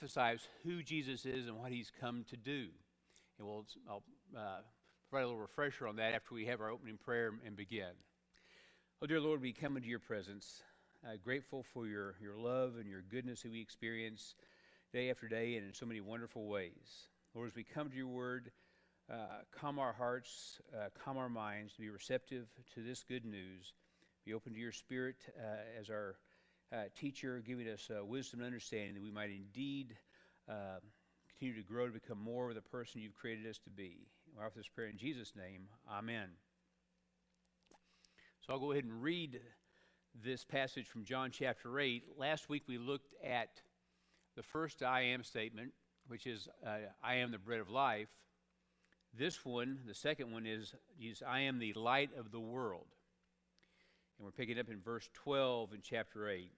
emphasize who Jesus is and what he's come to do. And I'll provide a little refresher on that after we have our opening prayer and begin. Oh, dear Lord, we come into your presence, grateful for your love and your goodness that we experience day after day and in so many wonderful ways. Lord, as we come to your word, calm our hearts, calm our minds, to be receptive to this good news. Be open to your Spirit as our teacher, giving us wisdom and understanding that we might indeed continue to grow to become more of the person you've created us to be. I offer this prayer in Jesus' name. Amen. So I'll go ahead and read this passage from John chapter 8. Last week we looked at the first I am statement, which is I am the bread of life. This one, the second one, is I am the light of the world. And we're picking up in verse 12 in chapter 8.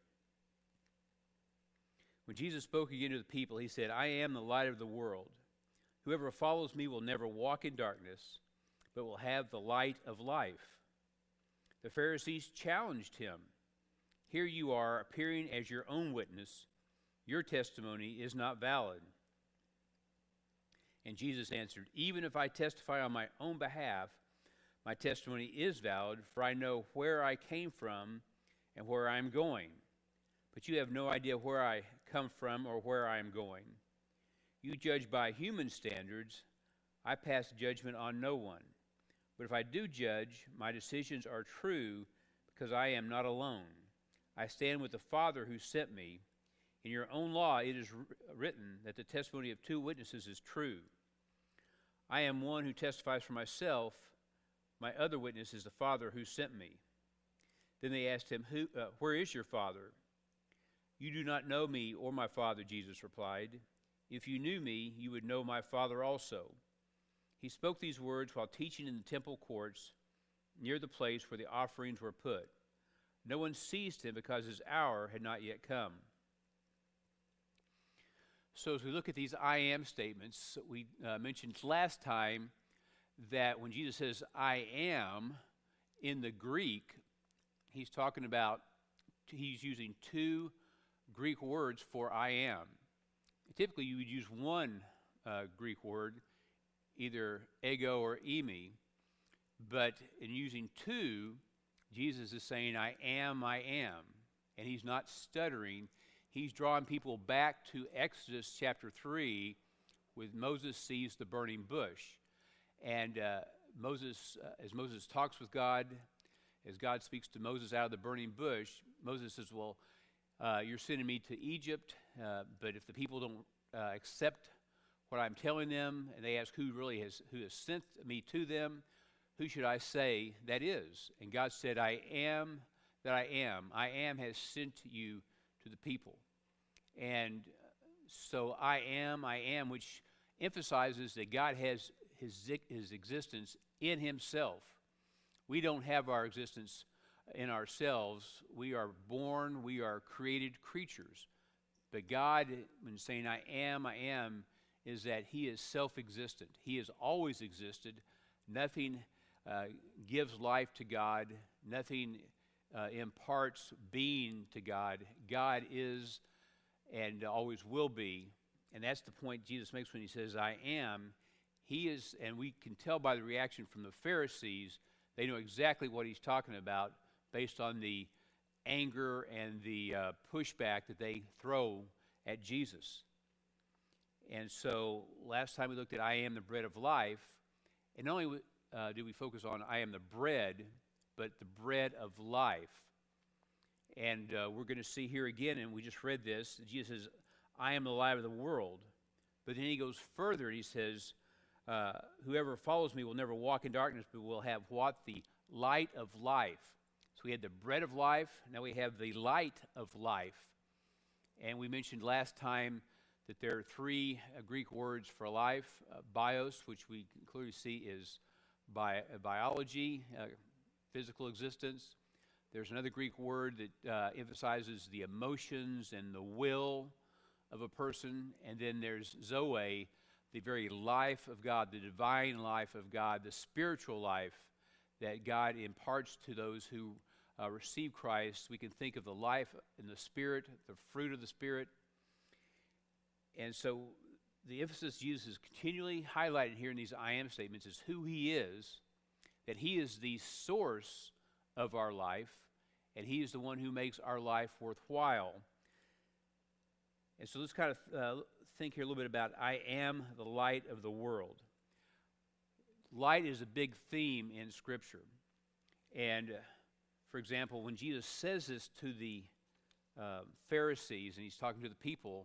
When Jesus spoke again to the people, he said, I am the light of the world. Whoever follows me will never walk in darkness, but will have the light of life. The Pharisees challenged him. Here you are, appearing as your own witness. Your testimony is not valid. And Jesus answered, even if I testify on my own behalf, my testimony is valid, for I know where I came from and where I am going. But you have no idea where I come from or where I am going. You judge by human standards. I pass judgment on no one. But if I do judge, my decisions are true because I am not alone. I stand with the Father who sent me. In your own law it is written that the testimony of two witnesses is true. I am one who testifies for myself. My other witness is the Father who sent me. Then they asked him, where is your Father? You do not know me or my Father, Jesus replied. If you knew me, you would know my Father also. He spoke these words while teaching in the temple courts near the place where the offerings were put. No one seized him because his hour had not yet come. So as we look at these I am statements, we mentioned last time that when Jesus says I am, in the Greek, he's using two Greek words for I am. Typically you would use one Greek word, either ego or eimi, but in using two, Jesus is saying I am, and he's not stuttering. He's drawing people back to Exodus chapter 3 with Moses sees the burning bush. And as Moses talks with God, as God speaks to Moses out of the burning bush, Moses says, well, you're sending me to Egypt, but if the people don't accept what I'm telling them, and they ask who has sent me to them, who should I say that is? And God said, I am that I am. I am has sent you to the people. And so I am, which emphasizes that God has his existence in himself. We don't have our existence in ourselves. We are born, we are created creatures. But God, when saying I am, is that he is self-existent. He has always existed. Nothing gives life to God. Nothing imparts being to God. God is and always will be. And that's the point Jesus makes when he says, I am. He is, and we can tell by the reaction from the Pharisees, they know exactly what he's talking about based on the anger and the pushback that they throw at Jesus. And so last time we looked at I am the bread of life, and not only did we focus on I am the bread, but the bread of life. And we're going to see here again, and we just read this, Jesus says, I am the light of the world. But then he goes further and he says, whoever follows me will never walk in darkness, but will have what? The light of life. So we had the bread of life, now we have the light of life. And we mentioned last time that there are three Greek words for life. Bios, which we can clearly see is biology, physical existence. There's another Greek word that emphasizes the emotions and the will of a person. And then there's Zoe, the very life of God, the divine life of God, the spiritual life that God imparts to those who receive Christ. We can think of the life in the Spirit, the fruit of the Spirit. And so the emphasis Jesus is continually highlighted here in these I am statements is who he is, that he is the source of our life, and he is the one who makes our life worthwhile. And so let's kind of think here a little bit about I am the light of the world. Light is a big theme in Scripture. And, for example, when Jesus says this to the Pharisees, and he's talking to the people,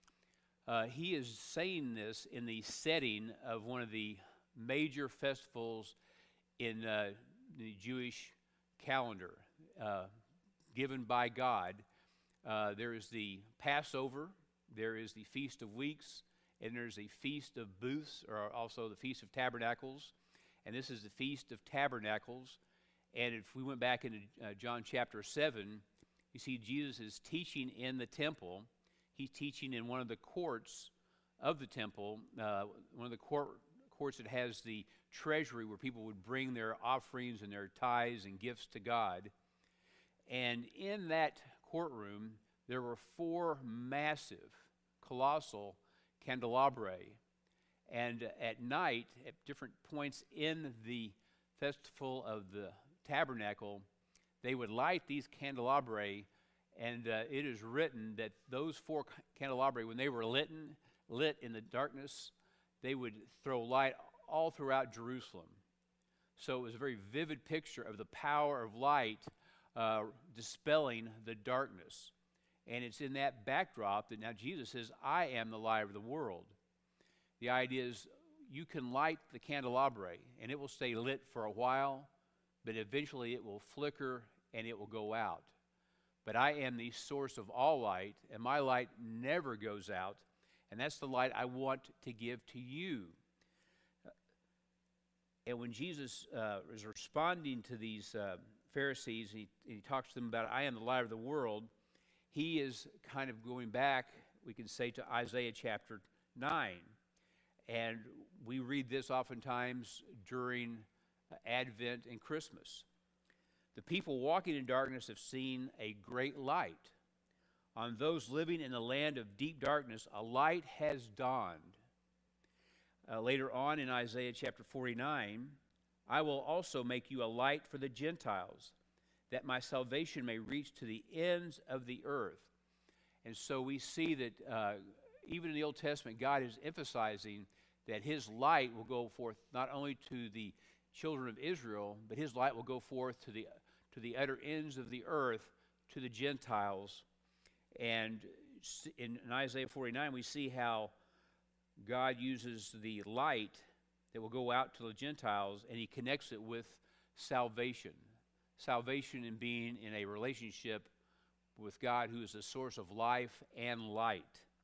he is saying this in the setting of one of the major festivals in the Jewish calendar given by God. There is the Passover, there is the Feast of Weeks, and there's a Feast of Booths, or also the Feast of Tabernacles. And this is the Feast of Tabernacles. And if we went back into John chapter 7, you see Jesus is teaching in the temple. He's teaching in one of the courts of the temple, one of the courts that has the treasury where people would bring their offerings and their tithes and gifts to God. And in that courtroom, there were 4 massive, colossal candelabra. And at night, at different points in the festival of the tabernacle, they would light these candelabra, and it is written that those 4 candelabra, when they were lit in the darkness, they would throw light all throughout Jerusalem. So it was a very vivid picture of the power of light dispelling the darkness. And it's in that backdrop that now Jesus says, I am the light of the world. The idea is you can light the candelabra, and it will stay lit for a while, but eventually it will flicker and it will go out. But I am the source of all light, and my light never goes out, and that's the light I want to give to you. And when Jesus is responding to these Pharisees, and he talks to them about, I am the light of the world, he is kind of going back, we can say, to Isaiah chapter 9. And we read this oftentimes during Advent and Christmas. The people walking in darkness have seen a great light. On those living in the land of deep darkness, a light has dawned. Later on in Isaiah chapter 49, I will also make you a light for the Gentiles, that my salvation may reach to the ends of the earth. And so we see that even in the Old Testament, God is emphasizing that his light will go forth not only to the children of Israel, but his light will go forth to the utter ends of the earth, to the Gentiles. And in Isaiah 49, we see how God uses the light that will go out to the Gentiles, and he connects it with salvation. Salvation in being in a relationship with God, who is the source of life and light.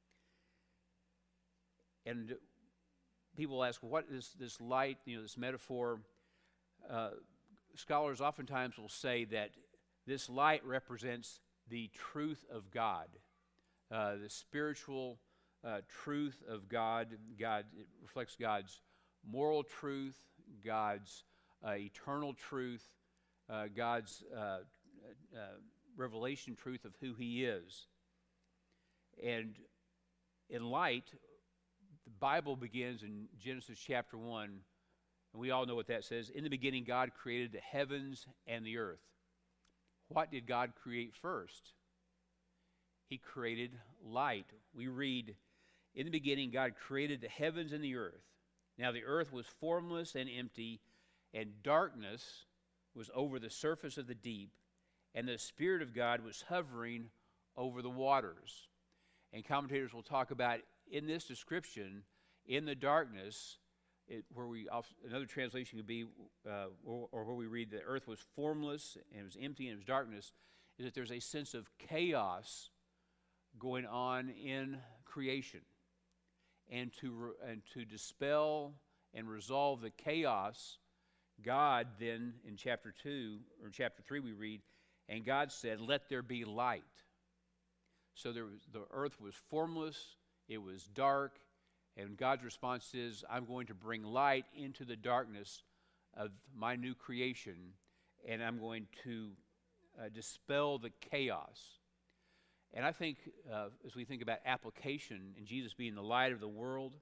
And people ask, what is this light, this metaphor? Scholars oftentimes will say that this light represents the truth of God, the spiritual truth of God. It reflects God's moral truth, God's eternal truth, God's revelation truth of who he is. And in light, the Bible begins in Genesis chapter 1, and we all know what that says. In the beginning, God created the heavens and the earth. What did God create first? He created light. We read, in the beginning, God created the heavens and the earth. Now the earth was formless and empty, and darkness was over the surface of the deep, and the Spirit of God was hovering over the waters. And commentators will talk about, in this description, in the darkness, another translation could be, or where we read the earth was formless and it was empty and it was darkness, is that there's a sense of chaos going on in creation. And to dispel and resolve the chaos, God then, in chapter 2, or chapter 3 we read, and God said, let there be light. So the earth was formless, it was dark, and God's response is, I'm going to bring light into the darkness of my new creation, and I'm going to dispel the chaos. And I think as we think about application and Jesus being the light of the world,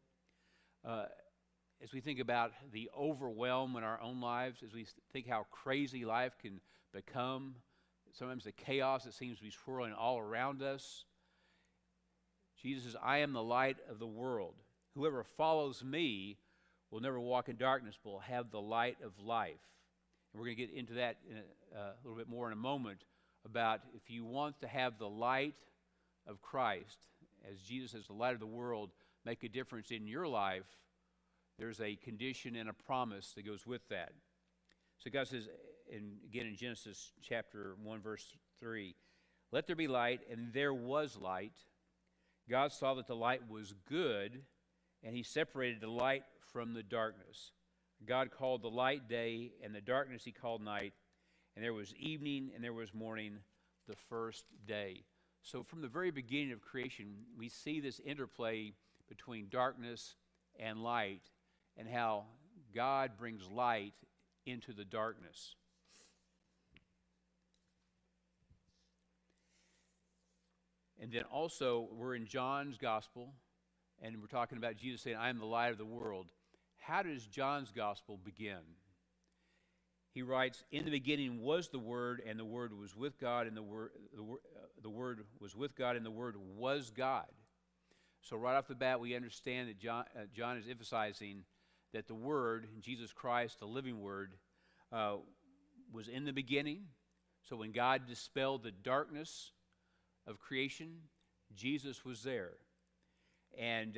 as we think about the overwhelm in our own lives, as we think how crazy life can become, sometimes the chaos that seems to be swirling all around us, Jesus says, I am the light of the world. Whoever follows me will never walk in darkness, but will have the light of life. And we're going to get into that in a little bit more in a moment, about if you want to have the light of Christ, as Jesus is the light of the world, make a difference in your life, there's a condition and a promise that goes with that. So God says, again in Genesis chapter 1, verse 3, let there be light, and there was light. God saw that the light was good, and he separated the light from the darkness. God called the light day, and the darkness he called night. And there was evening, and there was morning, the first day. So from the very beginning of creation, we see this interplay between darkness and light, and how God brings light into the darkness. And then also, we're in John's Gospel, and we're talking about Jesus saying, I am the light of the world. How does John's Gospel begin? He writes, in the beginning was the Word, and the Word was with God, and the Word was with God, and the Word was God. So right off the bat, we understand that John is emphasizing that the Word, Jesus Christ, the living Word, was in the beginning. So when God dispelled the darkness of creation, Jesus was there. And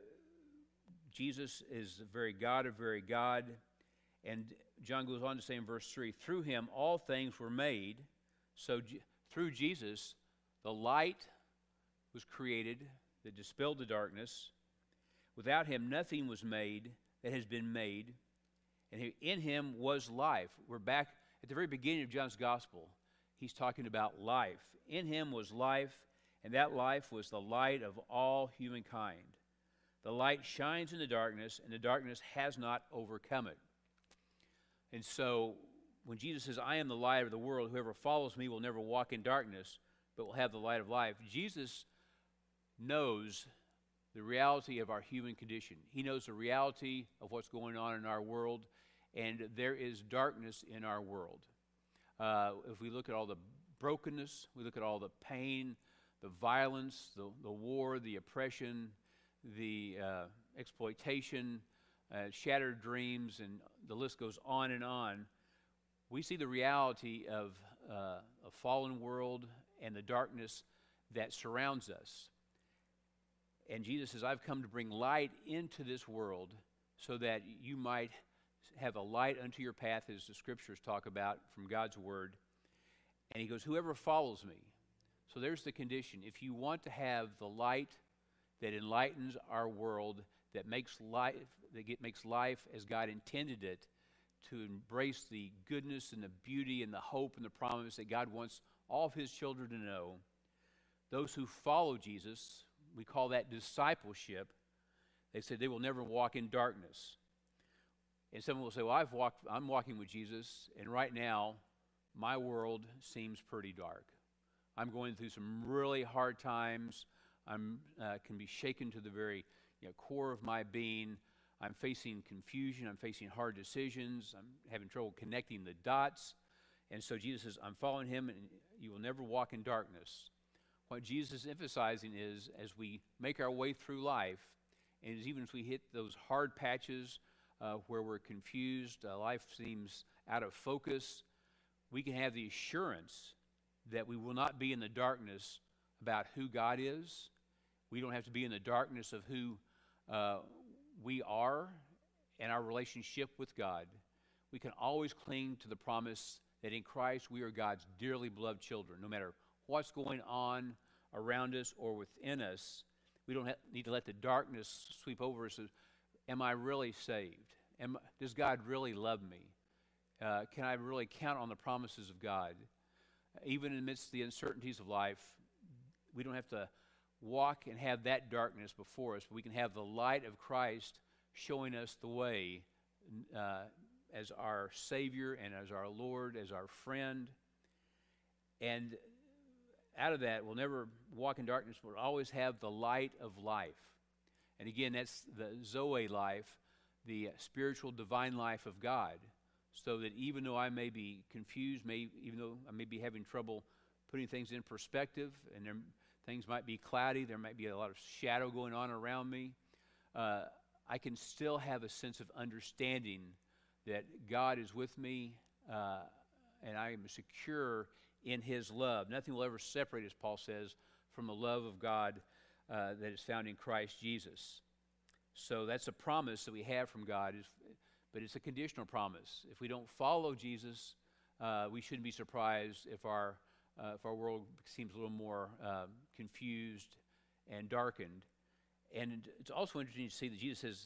Jesus is the very God of very God. And John goes on to say in verse 3, through him all things were made. So through Jesus, the light was created that dispelled the darkness. Without him, nothing was made that has been made. And in him was life. We're back at the very beginning of John's Gospel. He's talking about life. In him was life, and that life was the light of all humankind. The light shines in the darkness, and the darkness has not overcome it. And so when Jesus says, I am the light of the world, whoever follows me will never walk in darkness, but will have the light of life, Jesus knows the reality of our human condition. He knows the reality of what's going on in our world, and there is darkness in our world. If we look at all the brokenness, we look at all the pain, the violence, the war, the oppression, the exploitation, shattered dreams, and the list goes on and on. We see the reality of a fallen world and the darkness that surrounds us. And Jesus says, I've come to bring light into this world so that you might have a light unto your path, as the scriptures talk about from God's word. And he goes, whoever follows me. So there's the condition. If you want to have the light that enlightens our world, that makes life as God intended it, to embrace the goodness and the beauty and the hope and the promise that God wants all of his children to know, those who follow Jesus, we call that discipleship. They said they will never walk in darkness. And someone will say, well, I'm walking with Jesus, and right now my world seems pretty dark. I'm going through some really hard times. I can be shaken to the very core of my being. I'm facing confusion. I'm facing hard decisions. I'm having trouble connecting the dots. And so Jesus says, I'm following him, and you will never walk in darkness. What Jesus is emphasizing is, as we make our way through life, and even as we hit those hard patches where we're confused, life seems out of focus, we can have the assurance that we will not be in the darkness about who God is. We don't have to be in the darkness of who we are and our relationship with God. We can always cling to the promise that in Christ we are God's dearly beloved children. No matter what's going on around us or within us, we don't need to let the darkness sweep over us. Am I really saved? Does God really love me? Can I really count on the promises of God? Even amidst the uncertainties of life, we don't have to walk and have that darkness before us, but we can have the light of Christ showing us the way as our Savior and as our Lord, as our friend. And out of that will never walk in darkness, will always have the light of life. And again, that's the Zoe life, the spiritual divine life of God. So that even though I may be confused, even though I may be having trouble putting things in perspective, and things might be cloudy, there might be a lot of shadow going on around me, I can still have a sense of understanding that God is with me, and I am secure in His love. Nothing will ever separate, as Paul says, from the love of God that is found in Christ Jesus. So that's a promise that we have from God, but it's a conditional promise. If we don't follow Jesus, we shouldn't be surprised if our world seems a little more confused and darkened. And it's also interesting to see that Jesus says,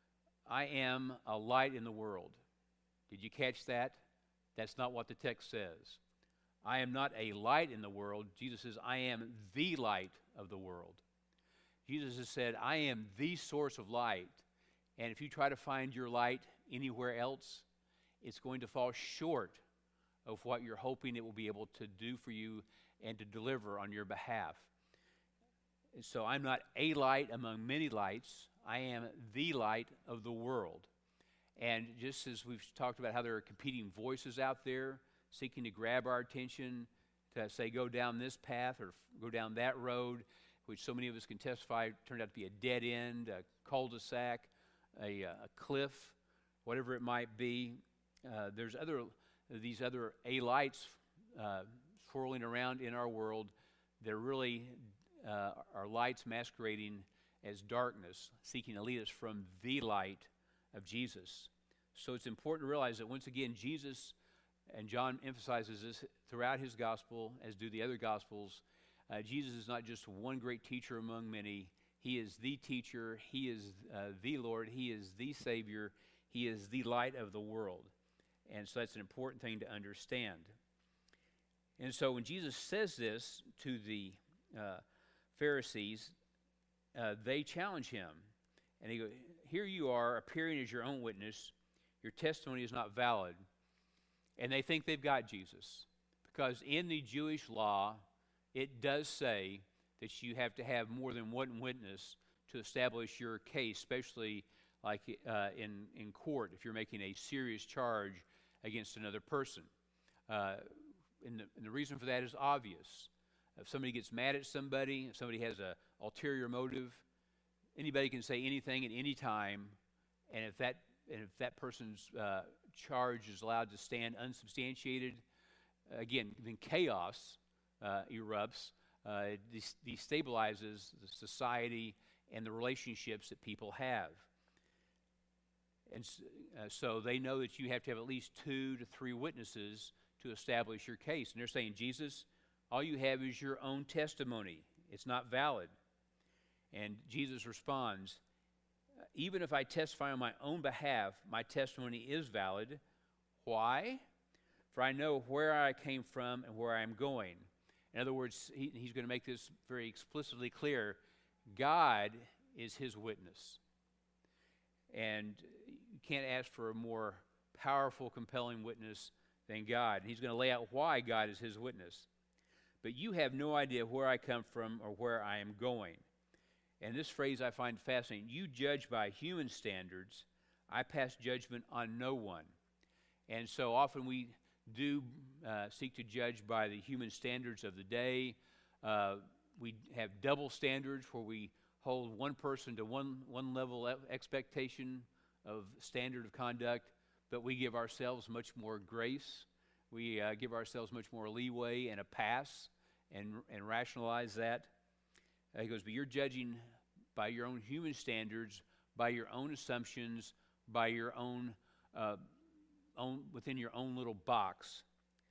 I am a light in the world. Did you catch that? That's not what the text says. I am not a light in the world. Jesus says, I am the light of the world. Jesus has said, I am the source of light. And if you try to find your light anywhere else, it's going to fall short of what you're hoping it will be able to do for you and to deliver on your behalf. And so I'm not a light among many lights. I am the light of the world. And just as we've talked about how there are competing voices out there seeking to grab our attention, to say go down this path or go down that road, which so many of us can testify turned out to be a dead end, a cul-de-sac, a cliff, whatever it might be. There's these other lights swirling around in our world. They're really are lights masquerading as darkness, seeking to lead us from the light of Jesus. So it's important to realize that once again, Jesus, and John emphasizes this throughout his gospel, as do the other gospels, Jesus is not just one great teacher among many. He is the teacher. He is the Lord. He is the Savior. He is the light of the world. And so that's an important thing to understand. And so when Jesus says this to the Pharisees, they challenge him. And he goes, here you are appearing as your own witness. Your testimony is not valid. And they think they've got Jesus. Because in the Jewish law, it does say that you have to have more than one witness to establish your case, especially like in court if you're making a serious charge against another person. And the reason for that is obvious. If somebody gets mad at somebody, if somebody has an ulterior motive, anybody can say anything at any time, and if that person's charge is allowed to stand unsubstantiated, again, then chaos erupts. It destabilizes the society and the relationships that people have. And so they know that you have to have at least 2 to 3 witnesses to establish your case. And they're saying, Jesus, all you have is your own testimony. It's not valid. And Jesus responds, even if I testify on my own behalf, my testimony is valid. Why? For I know where I came from and where I am going. In other words, he's going to make this very explicitly clear. God is his witness. And you can't ask for a more powerful, compelling witness than God. And he's going to lay out why God is his witness. But you have no idea where I come from or where I am going. And this phrase I find fascinating. You judge by human standards. I pass judgment on no one. And so often we do seek to judge by the human standards of the day. We have double standards where we hold one person to one level of expectation of standard of conduct, but we give ourselves much more grace. We give ourselves much more leeway and a pass and rationalize that. He goes, but you're judging by your own human standards, by your own assumptions, by your own within your own little box.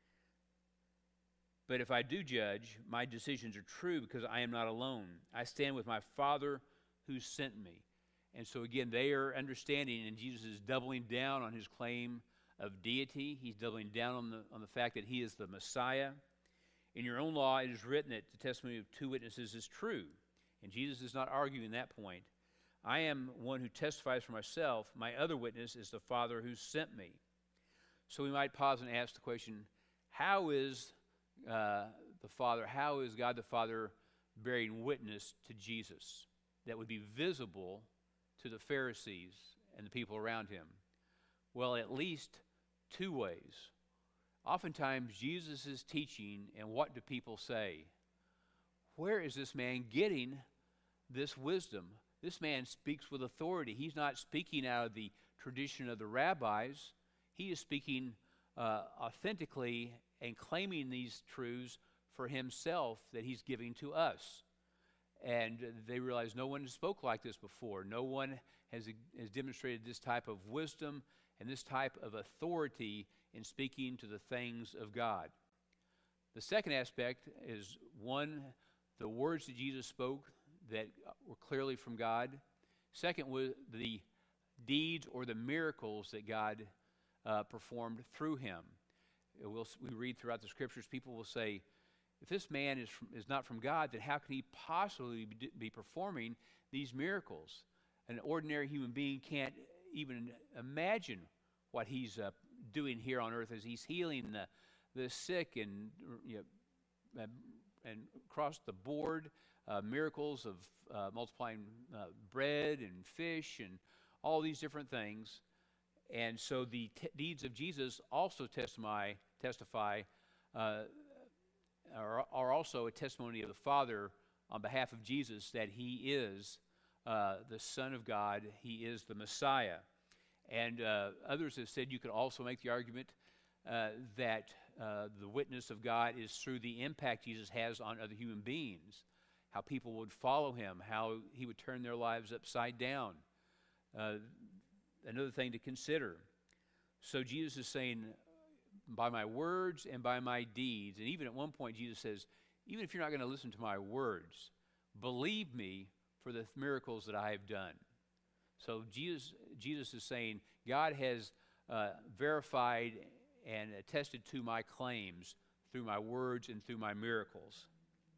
But if I do judge, my decisions are true because I am not alone. I stand with my Father who sent me. And so again, they are understanding, and Jesus is doubling down on his claim of deity. He's doubling down on the fact that he is the Messiah. In your own law, it is written that the testimony of 2 witnesses is true. And Jesus is not arguing that point. I am one who testifies for myself. My other witness is the Father who sent me. So we might pause and ask the question, how is the Father, how is God the Father bearing witness to Jesus that would be visible to the Pharisees and the people around him? Well, at least two ways. Oftentimes, Jesus is teaching, and what do people say? Where is this man getting this wisdom? This man speaks with authority. He's not speaking out of the tradition of the rabbis. He is speaking authentically and claiming these truths for himself that he's giving to us. And they realize no one has spoke like this before. No one has demonstrated this type of wisdom and this type of authority in speaking to the things of God. The second aspect is, one, the words that Jesus spoke that were clearly from God. Second was the deeds or the miracles that God performed through him. We read throughout the scriptures, people will say, if this man is not from God, then how can he possibly be performing these miracles? An ordinary human being can't even imagine what he's doing here on earth as he's healing the sick and across the board, miracles of multiplying bread and fish and all these different things. And so the deeds of Jesus also testify are also a testimony of the Father on behalf of Jesus that he is the Son of God, he is the Messiah. And others have said you could also make the argument that the witness of God is through the impact Jesus has on other human beings, how people would follow him, how he would turn their lives upside down. Another thing to consider. So Jesus is saying, by my words and by my deeds, and even at one point Jesus says, even if you're not going to listen to my words, believe me for the miracles that I have done. So Jesus is saying, God has verified and attested to my claims through my words and through my miracles.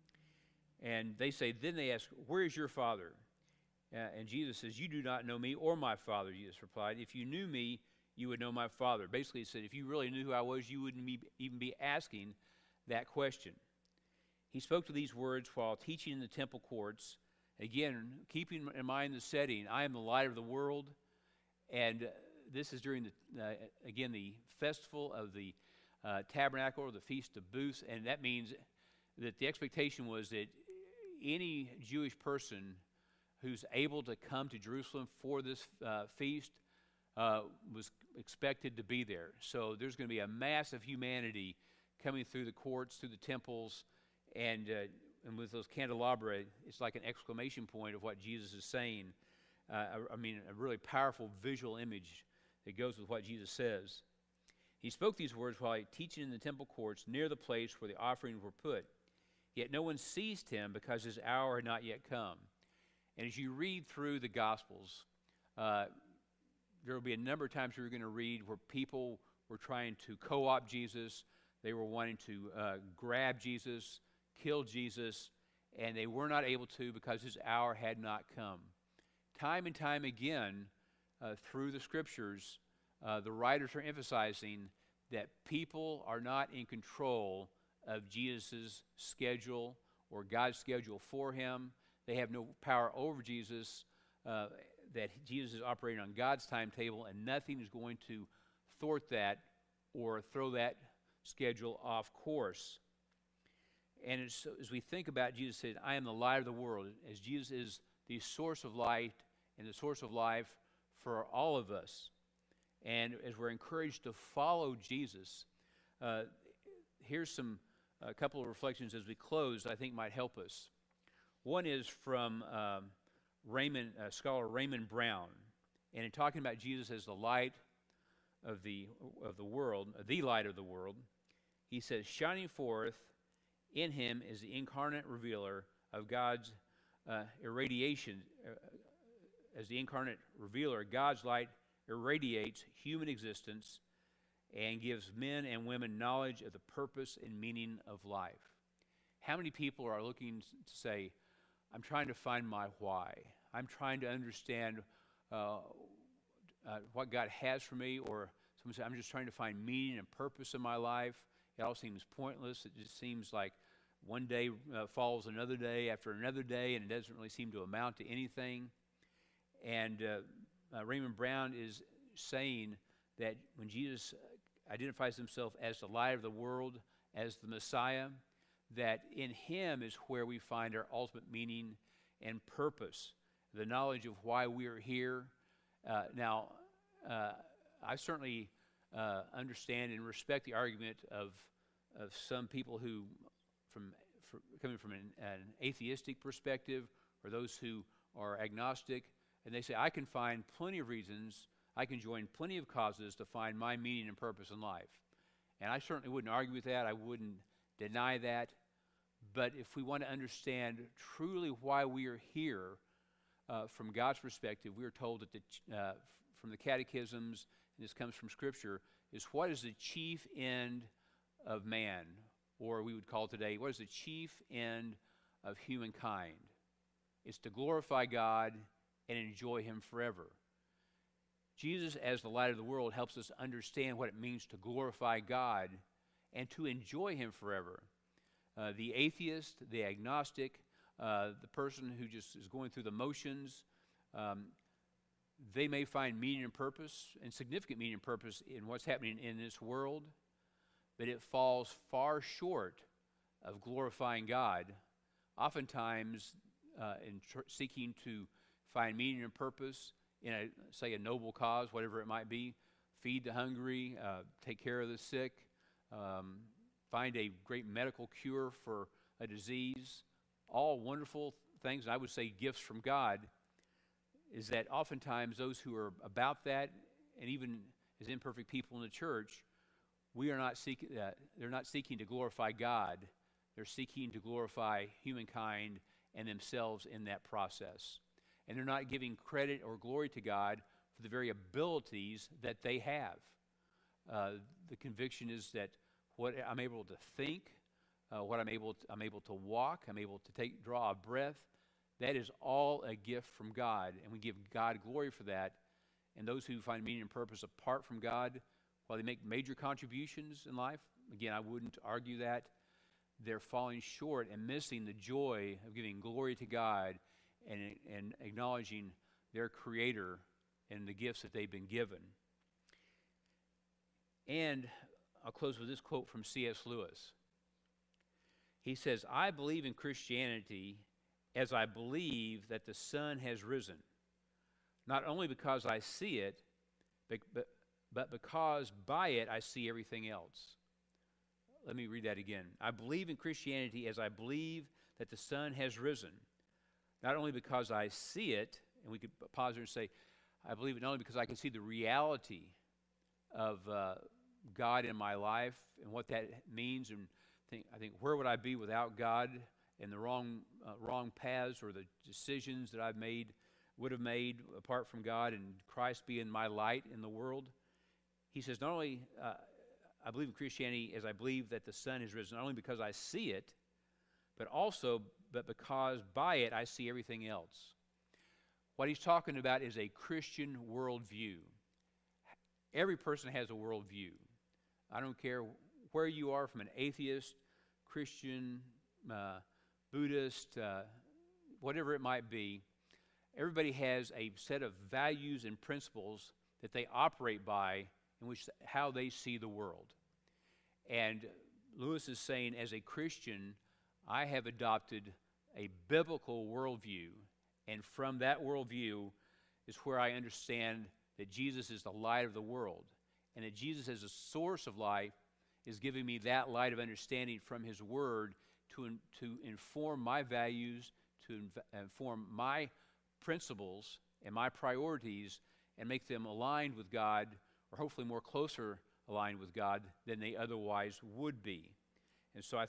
And they ask, where is your Father? And Jesus says, you do not know me or my Father, Jesus replied. If you knew me, you would know my Father. Basically, he said, if you really knew who I was, you wouldn't even be asking that question. He spoke to these words while teaching in the temple courts. Again, keeping in mind the setting, I am the light of the world. And this is during, the festival of the tabernacle, or the Feast of Booths. And that means that the expectation was that any Jewish person who's able to come to Jerusalem for this feast was expected to be there. So there's going to be a mass of humanity coming through the courts, through the temples, and with those candelabra, it's like an exclamation point of what Jesus is saying. A really powerful visual image that goes with what Jesus says. He spoke these words while teaching in the temple courts near the place where the offerings were put. Yet no one seized him because his hour had not yet come. And as you read through the Gospels, there will be a number of times you're going to read where people were trying to co-opt Jesus. They were wanting to grab Jesus, kill Jesus, and they were not able to because his hour had not come. Time and time again, through the Scriptures, the writers are emphasizing that people are not in control of Jesus' schedule or God's schedule for him. They have no power over Jesus, that Jesus is operating on God's timetable, and nothing is going to thwart that or throw that schedule off course. And as we think about Jesus said, I am the light of the world, as Jesus is the source of light and the source of life for all of us. And as we're encouraged to follow Jesus, here's a couple of reflections as we close I think might help us. One is from scholar Raymond Brown, and in talking about Jesus as the light of the world, the light of the world, he says, shining forth in him is the incarnate revealer of God's irradiation. As the incarnate revealer, God's light irradiates human existence and gives men and women knowledge of the purpose and meaning of life. How many people are looking to say, I'm trying to find my why. I'm trying to understand what God has for me, or someone said, I'm just trying to find meaning and purpose in my life. It all seems pointless. It just seems like One day follows another day after another day, and it doesn't really seem to amount to anything. And Raymond Brown is saying that when Jesus identifies himself as the light of the world, as the Messiah, that in him is where we find our ultimate meaning and purpose, the knowledge of why we are here. Now, I certainly understand and respect the argument of some people who, coming from an atheistic perspective, or those who are agnostic, and they say, I can find plenty of reasons, I can join plenty of causes to find my meaning and purpose in life. And I certainly wouldn't argue with that. I wouldn't deny that. But if we want to understand truly why we are here, from God's perspective, we are told that from the catechisms, and this comes from Scripture, is what is the chief end of man, or we would call today, what is the chief end of humankind? It's to glorify God and enjoy Him forever. Jesus, as the light of the world, helps us understand what it means to glorify God and to enjoy Him forever. The atheist, the agnostic, the person who just is going through the motions, they may find meaning and purpose, and significant meaning and purpose in what's happening in this world, but it falls far short of glorifying God. Oftentimes, in seeking to find meaning and purpose in, say, a noble cause, whatever it might be, feed the hungry, take care of the sick, find a great medical cure for a disease, all wonderful things, and I would say gifts from God, is that oftentimes those who are about that, and even as imperfect people in the church, we are not seeking that. They're not seeking to glorify God. They're seeking to glorify humankind and themselves in that process. And they're not giving credit or glory to God for the very abilities that they have. The conviction is that what I'm able to think, what I'm able to walk, I'm able to draw a breath, that is all a gift from God, and we give God glory for that. And those who find meaning and purpose apart from God, while they make major contributions in life, again, I wouldn't argue that, they're falling short and missing the joy of giving glory to God and acknowledging their Creator and the gifts that they've been given. And I'll close with this quote from C.S. Lewis. He says, I believe in Christianity as I believe that the sun has risen, not only because I see it, but because by it I see everything else. Let me read that again. I believe in Christianity as I believe that the sun has risen, not only because I see it, and we could pause there and say, I believe it not only because I can see the reality of God in my life and what that means, and I think where would I be without God and the wrong paths or the decisions that would have made apart from God, and Christ being my light in the world. He says, not only I believe in Christianity as I believe that the sun has risen, not only because I see it, but because by it I see everything else. What he's talking about is a Christian worldview. Every person has a worldview. I don't care where you are, from an atheist, Christian, Buddhist, whatever it might be. Everybody has a set of values and principles that they operate by, in which how they see the world. And Lewis is saying, as a Christian, I have adopted a biblical worldview, and from that worldview is where I understand that Jesus is the light of the world, and that Jesus as a source of life is giving me that light of understanding from His Word to inform my values, to inform my principles and my priorities, and make them aligned with God, or hopefully more closer aligned with God than they otherwise would be. And so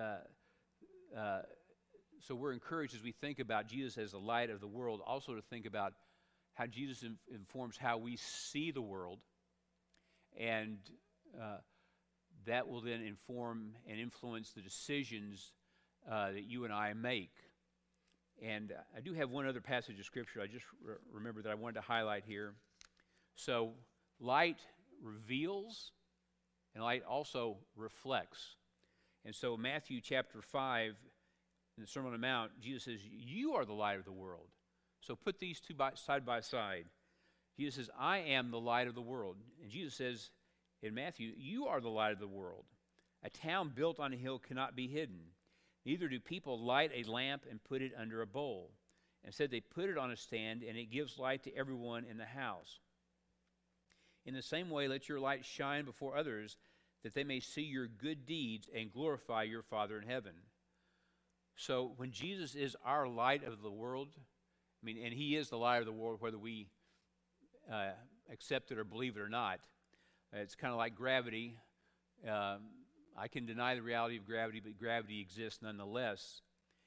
so we're encouraged as we think about Jesus as the light of the world, also to think about how Jesus informs how we see the world, and that will then inform and influence the decisions that you and I make. And I do have one other passage of Scripture I just remember that I wanted to highlight here. So light reveals, and light also reflects. And so Matthew chapter 5, in the Sermon on the Mount, Jesus says, you are the light of the world. So put these two side by side. Jesus says, I am the light of the world. And Jesus says in Matthew, you are the light of the world. A town built on a hill cannot be hidden. Neither do people light a lamp and put it under a bowl. Instead, they put it on a stand, and it gives light to everyone in the house. In the same way, let your light shine before others, that they may see your good deeds and glorify your Father in heaven. So when Jesus is our light of the world, and he is the light of the world, whether we accept it or believe it or not. It's kind of like gravity. I can deny the reality of gravity, but gravity exists nonetheless.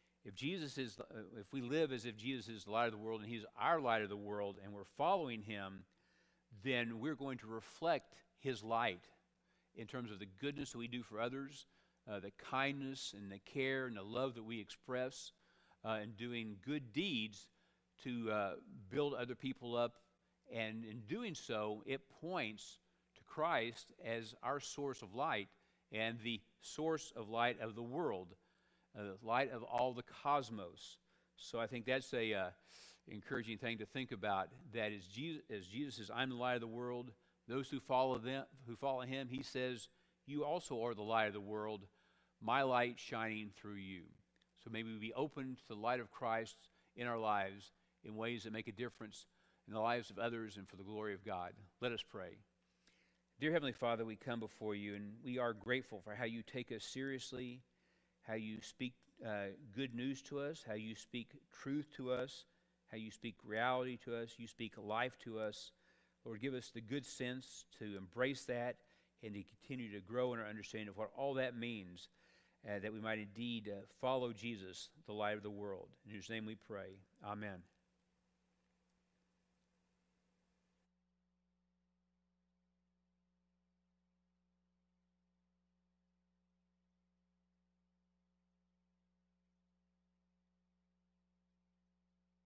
If we live as if Jesus is the light of the world and he's our light of the world and we're following him, then we're going to reflect his light in terms of the goodness that we do for others, the kindness and the care and the love that we express, and doing good deeds to build other people up. And in doing so, it points to Christ as our source of light and the source of light of the world, the light of all the cosmos. So I think that's a encouraging thing to think about. That is, Jesus says, "I'm the light of the world." Those who follow him, he says, "You also are the light of the world. My light shining through you." So maybe we be open to the light of Christ in our lives in ways that make a difference in the lives of others and for the glory of God. Let us pray. Dear Heavenly Father, we come before you, and we are grateful for how you take us seriously, how you speak good news to us, how you speak truth to us, how you speak reality to us, you speak life to us. Lord, give us the good sense to embrace that and to continue to grow in our understanding of what all that means, that we might indeed follow Jesus, the light of the world. In whose name we pray. Amen.